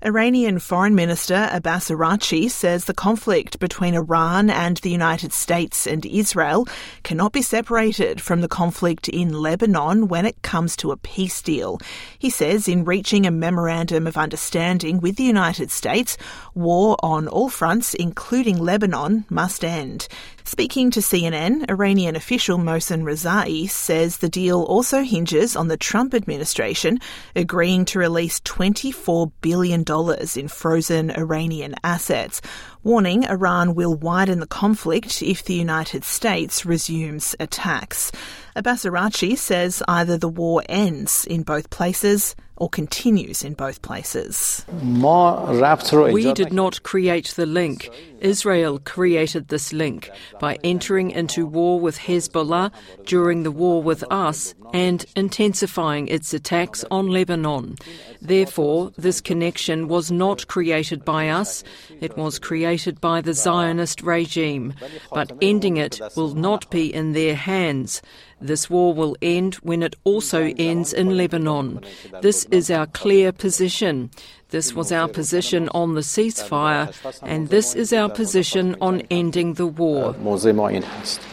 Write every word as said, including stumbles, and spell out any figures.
Iranian Foreign Minister Abbas Araghchi says the conflict between Iran and the United States and Israel cannot be separated from the conflict in Lebanon when it comes to a peace deal. He says in reaching a memorandum of understanding with the United States, war on all fronts, including Lebanon, must end. Speaking to C N N, Iranian official Mohsen Rezai says the deal also hinges on the Trump administration agreeing to release twenty-four billion dollars in frozen Iranian assets, warning Iran will widen the conflict if the United States resumes attacks. Abbas Araghchi says either the war ends in both places or continues in both places. We did not create the link. Israel created this link by entering into war with Hezbollah during the war with us and intensifying its attacks on Lebanon. Therefore, this connection was not created by us. It was created by the Zionist regime. But ending it will not be in their hands. This war will end when it also ends in Lebanon. This is our clear position. This was our position on the ceasefire, and this is our position on ending the war.